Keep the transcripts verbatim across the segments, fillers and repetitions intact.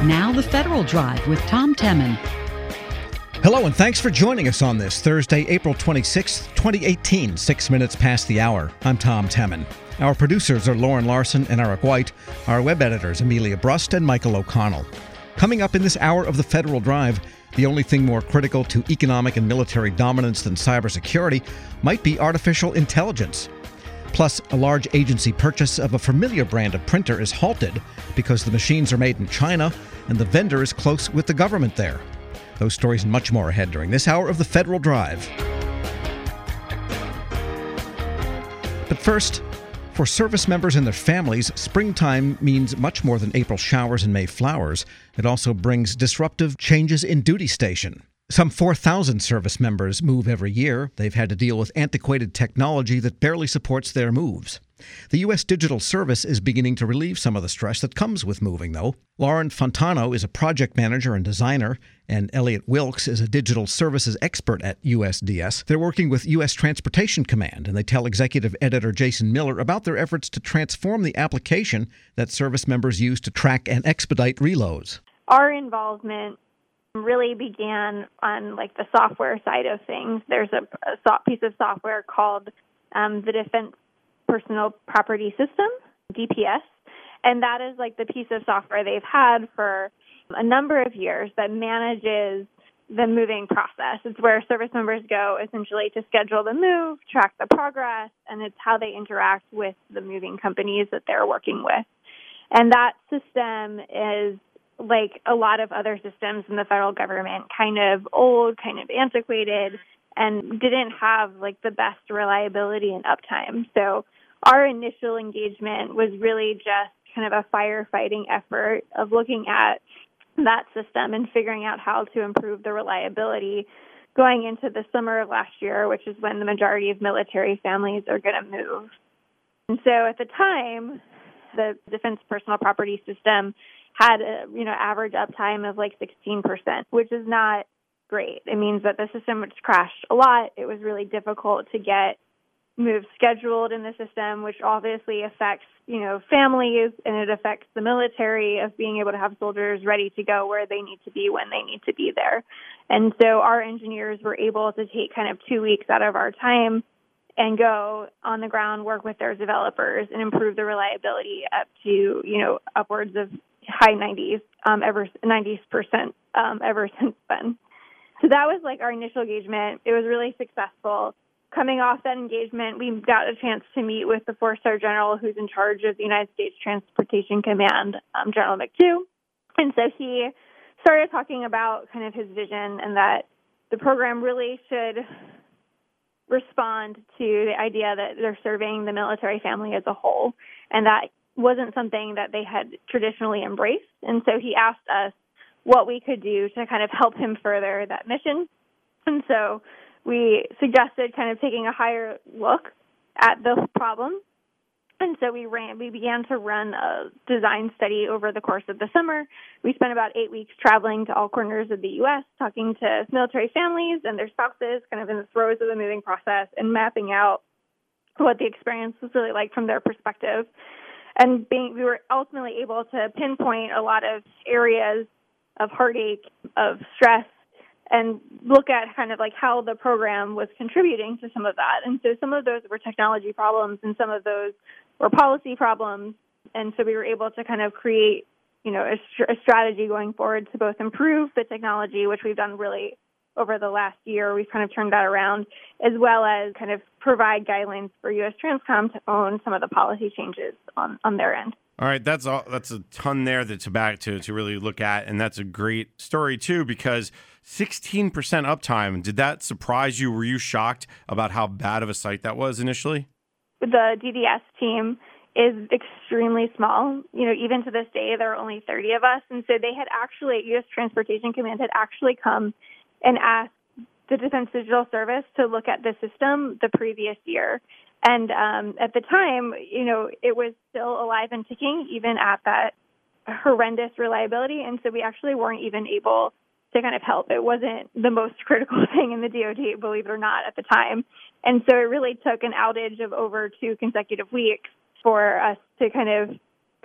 Now the Federal Drive with Tom Temin. Hello, and thanks for joining us on this Thursday, April twenty-sixth, twenty eighteen, six minutes past the hour. I'm Tom Temin. Our producers are Lauren Larson and Eric White. Our web editors, Amelia Brust and Michael O'Connell. Coming up in this hour of the Federal Drive, the only thing more critical to economic and military dominance than cybersecurity might be artificial intelligence. Plus, a large agency purchase of a familiar brand of printer is halted because the machines are made in China and the vendor is close with the government there. Those stories and much more ahead during this hour of the Federal Drive. But first, for service members and their families, springtime means much more than April showers and May flowers. It also brings disruptive changes in duty station. Some four thousand service members move every year. They've had to deal with antiquated technology that barely supports their moves. The U S Digital Service is beginning to relieve some of the stress that comes with moving, though. Lauren Fontano is a project manager and designer, and Elliot Wilkes is a digital services expert at U S D S. They're working with U S Transportation Command, and they tell executive editor Jason Miller about their efforts to transform the application that service members use to track and expedite reloads. Our involvement really began on like the software side of things. There's a, a so- piece of software called um, the Defense Personal Property System, D P S, and that is like the piece of software they've had for a number of years that manages the moving process. It's where service members go essentially to schedule the move, track the progress, and it's how they interact with the moving companies that they're working with. And that system is like a lot of other systems in the federal government, kind of old, kind of antiquated, and didn't have like the best reliability and uptime. So our initial engagement was really just kind of a firefighting effort of looking at that system and figuring out how to improve the reliability going into the summer of last year, which is when the majority of military families are going to move. And so at the time, the Defense Personal Property System had a, you know, average uptime of like sixteen percent, which is not great. It means that the system was crashed a lot. It was really difficult to get moves scheduled in the system, which obviously affects, you know, families, and it affects the military of being able to have soldiers ready to go where they need to be when they need to be there. And so our engineers were able to take kind of two weeks out of our time and go on the ground, work with their developers, and improve the reliability up to, you know, upwards of high nineties, um, ever nineties percent um, ever since then. So that was like our initial engagement. It was really successful. Coming off that engagement, we got a chance to meet with the four-star general who's in charge of the United States Transportation Command, um, General McTwo. And so he started talking about kind of his vision and that the program really should respond to the idea that they're serving the military family as a whole, and that wasn't something that they had traditionally embraced. And so he asked us what we could do to kind of help him further that mission. And so we suggested kind of taking a higher look at the problem. And so we ran, we began to run a design study over the course of the summer. We spent about eight weeks traveling to all corners of the U S, talking to military families and their spouses, kind of in the throes of the moving process, and mapping out what the experience was really like from their perspective. And being, we were ultimately able to pinpoint a lot of areas of heartache, of stress, and look at kind of like how the program was contributing to some of that. And so some of those were technology problems and some of those were policy problems. And so we were able to kind of create, you know, a, str- a strategy going forward to both improve the technology, which we've done really over the last year. We've kind of turned that around, as well as kind of provide guidelines for U S Transcom to own some of the policy changes on, on their end. All right, that's all. That's a ton there that to back to to really look at, and that's a great story too, because sixteen percent uptime. Did that surprise you? Were you shocked about how bad of a site that was initially? The D D S team is extremely small. You know, even to this day, there are only thirty of us, and so they had actually, U S Transportation Command had actually come and asked the Defense Digital Service to look at the system the previous year. And um, at the time, you know, it was still alive and ticking, even at that horrendous reliability. And so we actually weren't even able to kind of help. It wasn't the most critical thing in the D O D, believe it or not, at the time. And so it really took an outage of over two consecutive weeks for us to kind of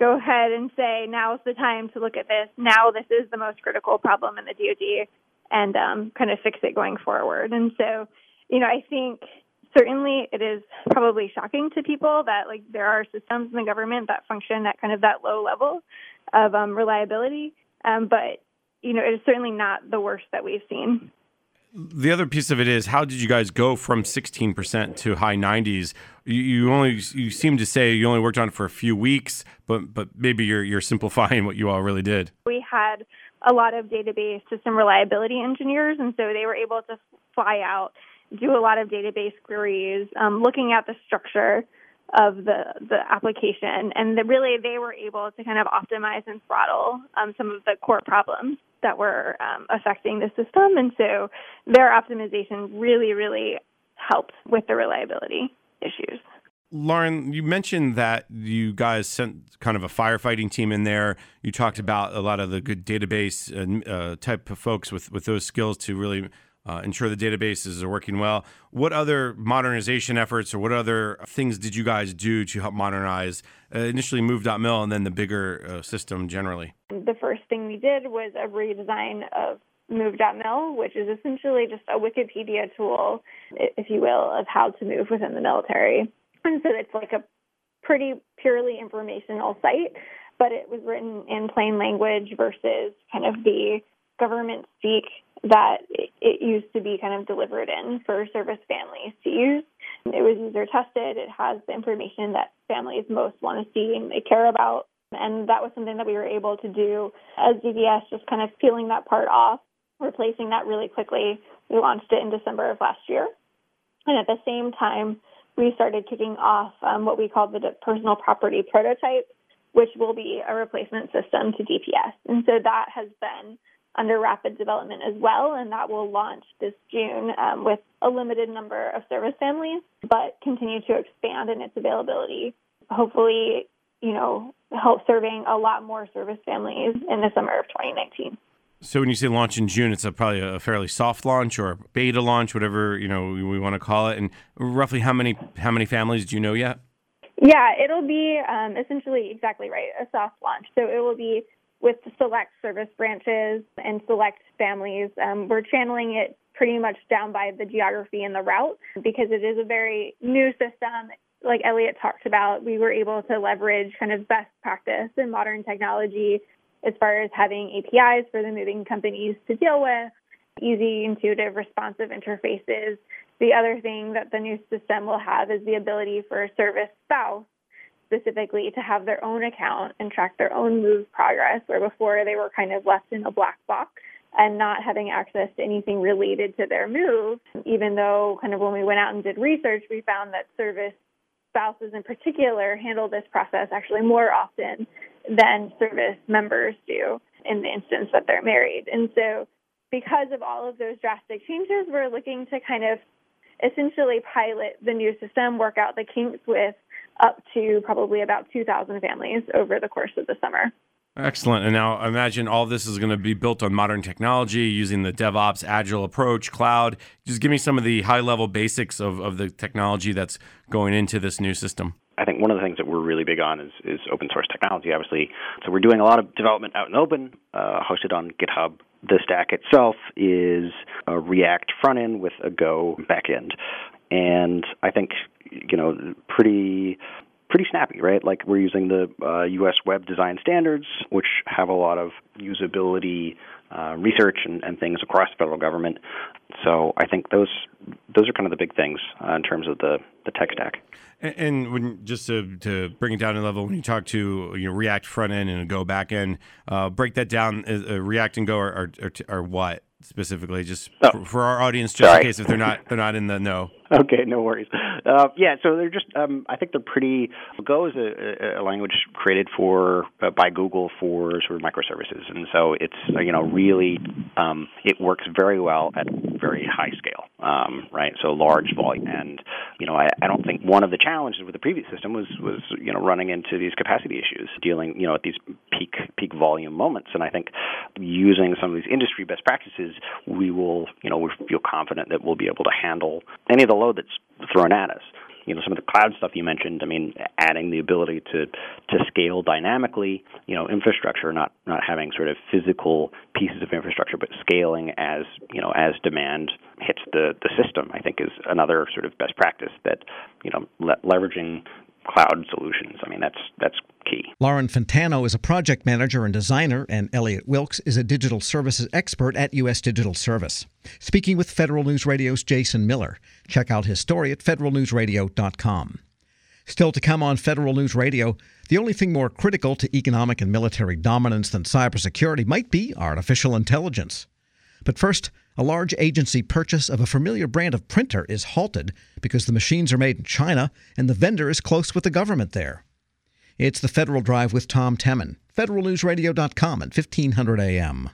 go ahead and say, now's the time to look at this. Now this is the most critical problem in the D O D, and um, kind of fix it going forward. And so, you know, I think certainly it is probably shocking to people that, like, there are systems in the government that function at kind of that low level of um, reliability. Um, but, you know, it is certainly not the worst that we've seen. The other piece of it is, how did you guys go from sixteen percent to high nineties? You, you only you seem to say you only worked on it for a few weeks, but but maybe you're you're simplifying what you all really did. We had a lot of database system reliability engineers, and so they were able to fly out, do a lot of database queries, um, looking at the structure of the, the application, and the, really they were able to kind of optimize and throttle um, some of the core problems that were um, affecting the system. And so their optimization really, really helped with the reliability issues. Lauren, you mentioned that you guys sent kind of a firefighting team in there. You talked about a lot of the good database uh, type of folks with, with those skills to really uh, ensure the databases are working well. What other modernization efforts or what other things did you guys do to help modernize uh, initially Move dot mil and then the bigger uh, system generally? The first thing we did was a redesign of Move dot mil, which is essentially just a Wikipedia tool, if you will, of how to move within the military. And so it's like a pretty purely informational site, but it was written in plain language versus kind of the government speak that it used to be kind of delivered in for service families to use. It was user tested. It has the information that families most want to see and they care about. And that was something that we were able to do as D V S, just kind of peeling that part off, replacing that really quickly. We launched it in December of last year. And at the same time, we started kicking off um, what we call the personal property prototype, which will be a replacement system to D P S. And so that has been under rapid development as well, and that will launch this June um, with a limited number of service families, but continue to expand in its availability. Hopefully, you know, help serving a lot more service families in the summer of twenty nineteen. So when you say launch in June, it's a, probably a fairly soft launch or beta launch, whatever you know we, we want to call it. And roughly how many how many families do you know yet? Yeah, it'll be um, essentially exactly right, a soft launch. So it will be with select service branches and select families. Um, we're channeling it pretty much down by the geography and the route because it is a very new system. Like Elliot talked about, we were able to leverage kind of best practice in modern technology as far as having A P Is for the moving companies to deal with, easy, intuitive, responsive interfaces. The other thing that the new system will have is the ability for a service spouse specifically to have their own account and track their own move progress, where before they were kind of left in a black box and not having access to anything related to their move, even though kind of when we went out and did research, we found that service spouses in particular handle this process actually more often than service members do in the instance that they're married. And so because of all of those drastic changes, we're looking to kind of essentially pilot the new system, work out the kinks with up to probably about two thousand families over the course of the summer. Excellent. And now I imagine all this is going to be built on modern technology using the DevOps Agile approach, cloud. Just give me some of the high-level basics of, of the technology that's going into this new system. I think one of the things that we're really big on is, is open source technology, obviously. So we're doing a lot of development out in open, uh, hosted on GitHub. The stack itself is a React front end with a Go back end. And I think, you know, pretty pretty snappy, right? Like we're using the uh, U S Web Design Standards, which have a lot of usability uh, research and, and things across the federal government. So I think those those are kind of the big things uh, in terms of the, the tech stack. And, and when just to, to bring it down a level, when you talk to you know, React front end and a Go back end, uh, break that down. Uh, React and Go are are, are, are what specifically? Just oh, for, for our audience, just sorry. in case if they're not they're not in the know. Okay, no worries. Uh, yeah, so they're just, um, I think they're pretty, Go is a, a language created for, uh, by Google for sort of microservices. And so it's, uh, you know, really, um, it works very well at very high scale, um, right? So large volume. And, you know, I, I don't think one of the challenges with the previous system was, was, you know, running into these capacity issues, dealing, you know, at these peak, peak volume moments. And I think using some of these industry best practices, we will, you know, we feel confident that we'll be able to handle any of the load that's thrown at us. you know, some of the cloud stuff you mentioned, I mean, adding the ability to, to scale dynamically, you know, infrastructure, not, not having sort of physical pieces of infrastructure, but scaling as, you know, as demand hits the, the system, I think is another sort of best practice that, you know, le- leveraging cloud solutions. I mean, that's that's key. Lauren Fantano is a project manager and designer, and Elliot Wilkes is a digital services expert at U S Digital Service. Speaking with Federal News Radio's Jason Miller. Check out his story at federal news radio dot com. Still to come on Federal News Radio, the only thing more critical to economic and military dominance than cybersecurity might be artificial intelligence. But first, a large agency purchase of a familiar brand of printer is halted because the machines are made in China and the vendor is close with the government there. It's the Federal Drive with Tom Temin, federal news radio dot com at fifteen hundred A M.